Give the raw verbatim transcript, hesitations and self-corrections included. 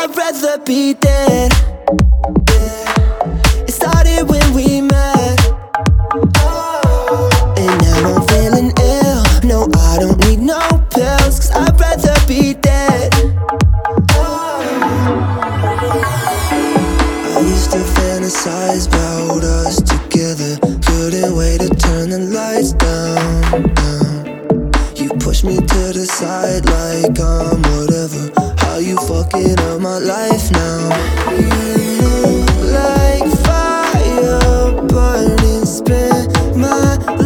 I'd rather be dead. Yeah. It started when we met. And now I'm feeling ill. No, I don't need no pills, cause I'd rather be dead. I used to fantasize about us together. Couldn't wait to turn the lights down, down. You push me to the side like I'm whatever. How you fucking up my life now? You like fire burning, spin my